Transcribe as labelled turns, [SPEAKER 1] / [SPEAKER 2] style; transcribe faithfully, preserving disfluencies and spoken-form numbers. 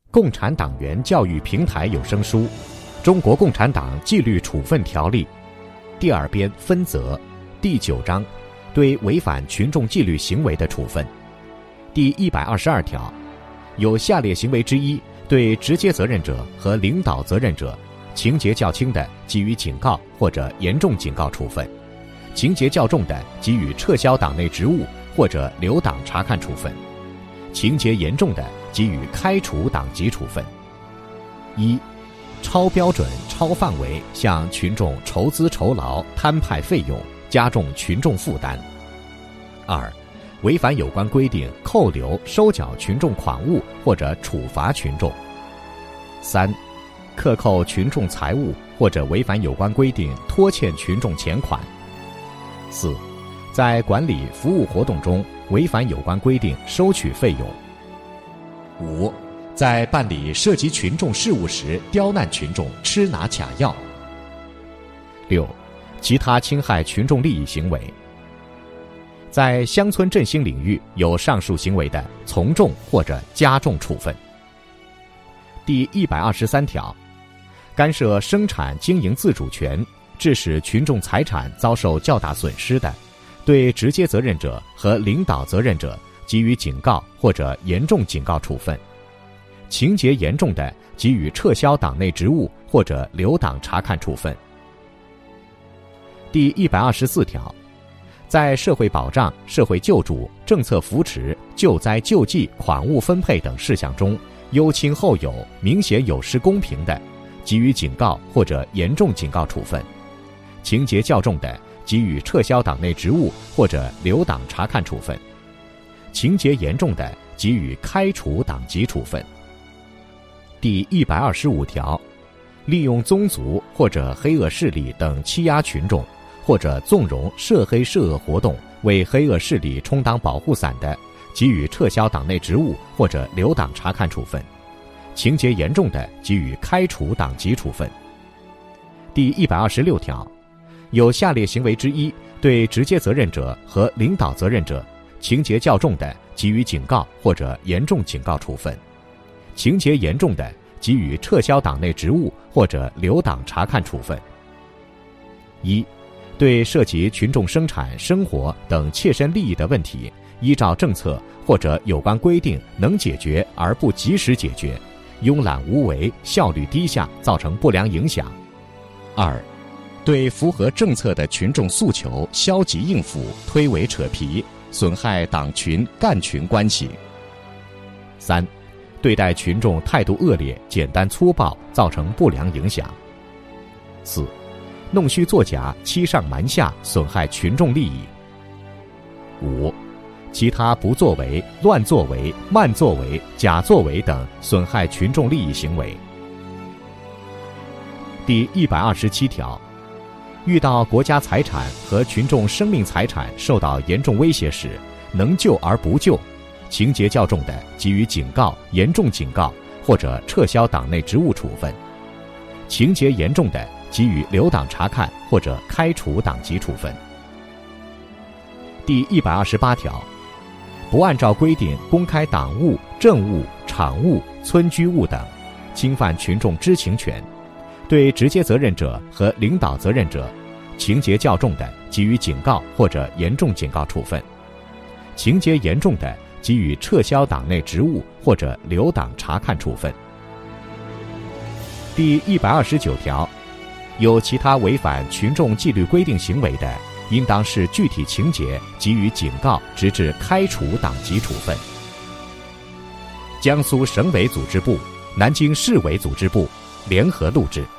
[SPEAKER 1] 共产党员教育平台有声书《中国共产党纪律处分条例》第二编分则第九章对违反群众纪律行为的处分第一百二十二条，有下列行为之一对直接责任者和领导责任者，情节较轻的给予警告或者严重警告处分，情节较重的给予撤销党内职务或者留党察看处分，情节严重的给予开除党籍处分。一、超标准、超范围向群众筹资酬劳、摊派费用，加重群众负担。二、违反有关规定扣留、收缴群众款物或者处罚群众。三、克扣群众财物或者违反有关规定拖欠群众钱款。四、在管理服务活动中违反有关规定收取费用。五、在办理涉及群众事务时刁难群众、吃拿卡要。六、其他侵害群众利益行为。在乡村振兴领域有上述行为的，从重或者加重处分。第一百二十三条，干涉生产经营自主权，致使群众财产遭受较大损失的，对直接责任者和领导责任者给予警告或者严重警告处分，情节严重的给予撤销党内职务或者留党察看处分。第一百二十四条，在社会保障、社会救助、政策扶持、救灾救济、款物分配等事项中优亲后有、明显有失公平的，给予警告或者严重警告处分，情节较重的给予撤销党内职务或者留党察看处分，情节严重的给予开除党籍处分。第一百二十五条，利用宗族或者黑恶势力等欺压群众，或者纵容涉黑涉恶活动，为黑恶势力充当保护伞的，给予撤销党内职务或者留党察看处分，情节严重的给予开除党籍处分。第一百二十六条，有下列行为之一对直接责任者和领导责任者，情节较重的给予警告或者严重警告处分，情节严重的给予撤销党内职务或者留党察看处分。一、对涉及群众生产、生活等切身利益的问题，依照政策或者有关规定能解决而不及时解决，慵懒无为、效率低下，造成不良影响。二、对符合政策的群众诉求消极应付、推诿扯皮，损害党群干群关系。三、对待群众态度恶劣、简单粗暴，造成不良影响。四、弄虚作假、欺上瞒下，损害群众利益。五、其他不作为、乱作为、慢作为、假作为等损害群众利益行为。第一百二十七条，遇到国家财产和群众生命财产受到严重威胁时，能救而不救，情节较重的给予警告、严重警告或者撤销党内职务处分，情节严重的给予留党察看或者开除党籍处分。第一百二十八条，不按照规定公开党务、政务、场务、村居务等，侵犯群众知情权，对直接责任者和领导责任者，情节较重的给予警告或者严重警告处分，情节严重的给予撤销党内职务或者留党察看处分。第一百二十九条，有其他违反群众纪律规定行为的，应当视具体情节给予警告，直至开除党籍处分。江苏省委组织部、南京市委组织部联合录制。